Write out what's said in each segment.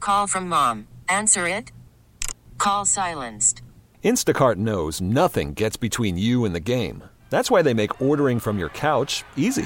Call from mom. Answer it. Call silenced. Instacart knows nothing gets between you and the game. That's why they make ordering from your couch easy.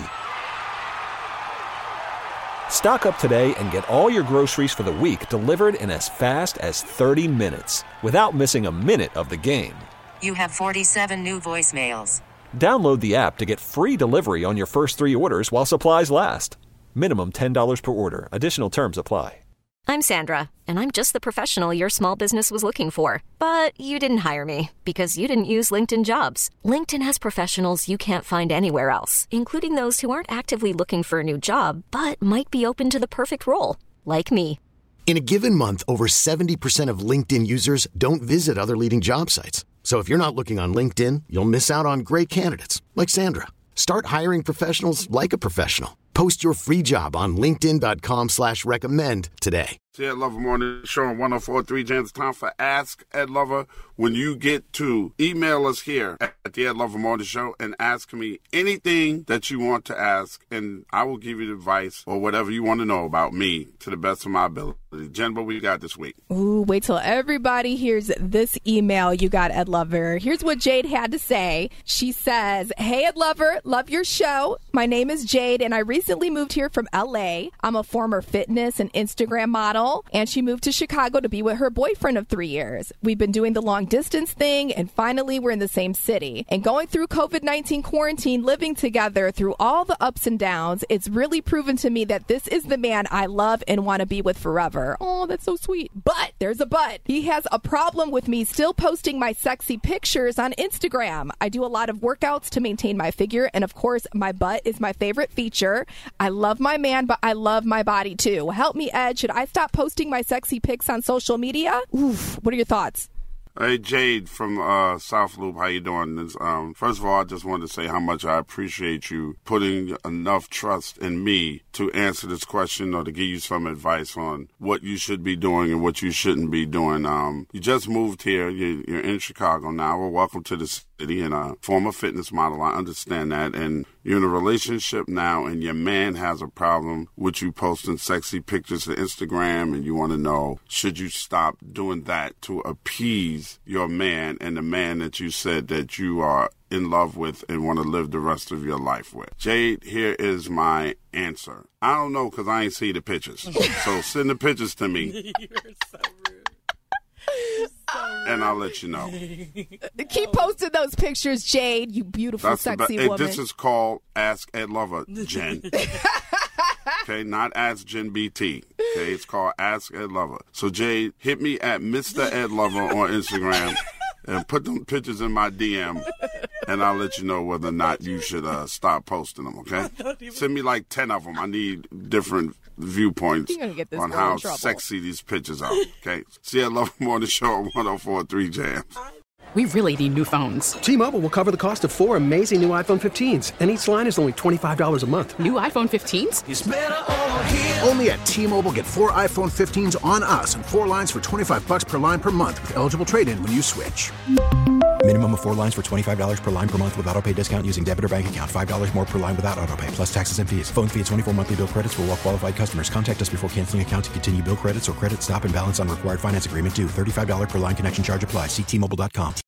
Stock up today and get all your groceries for the week delivered in as fast as 30 minutes without missing a minute of the game. You have 47 new voicemails. Download the app to get free delivery on your first 3 orders while supplies last. Minimum $10 per order. Additional terms apply. I'm Sandra, and I'm just the professional your small business was looking for. But you didn't hire me because you didn't use LinkedIn Jobs. LinkedIn has professionals you can't find anywhere else, including those who aren't actively looking for a new job, but might be open to the perfect role, like me. In a given month, over 70% of LinkedIn users don't visit other leading job sites. So if you're not looking on LinkedIn, you'll miss out on great candidates like Sandra. Start hiring professionals like a professional. Post your free job on linkedin.com/recommend today. See Ed Lover Morning Show on 104.3 Jams. It's time for Ask Ed Lover. When you get to email us here at the Ed Lover Morning Show and ask me anything that you want to ask, and I will give you the advice or whatever you want to know about me to the best of my ability. Jen, what we got this week? Ooh, wait till everybody hears this email you got, Ed Lover. Here's what Jade had to say. She says, "Hey, Ed Lover, love your show. My name is Jade, and I recently moved here from LA. I'm a former fitness and Instagram model, and she moved to Chicago to be with her boyfriend of 3 years. We've been doing the long distance thing, and finally we're in the same city. And going through COVID-19 quarantine, living together through all the ups and downs, it's really proven to me that this is the man I love and want to be with forever." Oh, that's so sweet. But there's a but. He has a problem with me still posting my sexy pictures on Instagram. I do a lot of workouts to maintain my figure, and of course, my butt is my favorite feature. I love my man, but I love my body too. Help me, Ed. Should I stop posting my sexy pics on social media? Oof. What are your thoughts? Hey, Jade from South Loop, how you doing? First of all, I just wanted to say how much I appreciate you putting enough trust in me to answer this question or to give you some advice on what you should be doing and what you shouldn't be doing. You just moved here. You're in Chicago now. Well, welcome to the city, and a former fitness model. I understand that. And you're in a relationship now, and your man has a problem with you posting sexy pictures to Instagram, and you want to know, should you stop doing that to appease your man and the man that you said that you are in love with and want to live the rest of your life with? Jade, here is my answer. I don't know because I ain't see the pictures. So send the pictures to me. You're so rude. And I'll let you know. Keep posting those pictures, Jade, you beautiful, sexy woman. This is called Ask Ed Lover, Jen. Okay, not Ask Jen BT. Okay, it's called Ask Ed Lover. So, Jade, hit me at Mr. Ed Lover on Instagram and put them pictures in my DM, and I'll let you know whether or not you should stop posting them, okay? Send me like 10 of them. I need different viewpoints on how sexy these pictures are, okay? See, I love them on the show on 104.3 Jams. We really need new phones. T-Mobile will cover the cost of 4 amazing new iPhone 15s, and each line is only $25 a month. New iPhone 15s? It's better over here. Only at T-Mobile, get 4 iPhone 15s on us and 4 lines for $25 per line per month with eligible trade-in when you switch. Minimum of 4 lines for $25 per line per month with autopay discount using debit or bank account. $5 more per line without autopay, plus taxes and fees. Phone fee at 24 monthly bill credits for well-qualified customers. Contact us before canceling account to continue bill credits or credit stop and balance on required finance agreement due. $35 per line connection charge applies. See T-Mobile.com.